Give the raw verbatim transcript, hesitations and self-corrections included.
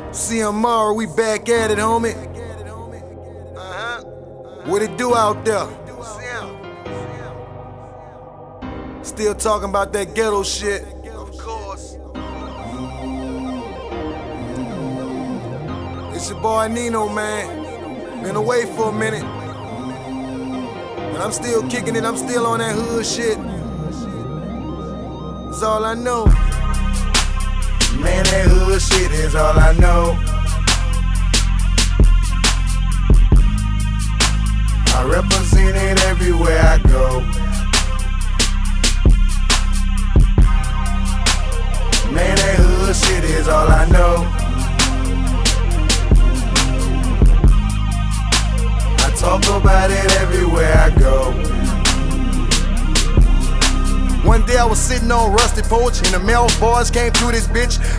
See you tomorrow, we back at it, homie. Uh-huh. What it do out there? Still talking about that ghetto shit. Of course. It's your boy Nino, man. Been away for a minute. But I'm still kicking it, I'm still on that hood shit. That's all I know. Man, that hood shit is all I know. I represent it everywhere I go. Man, that hood shit is all I know. I talk about it everywhere I go. One day I was sitting on Rusty Porch and the male boys came through this bitch.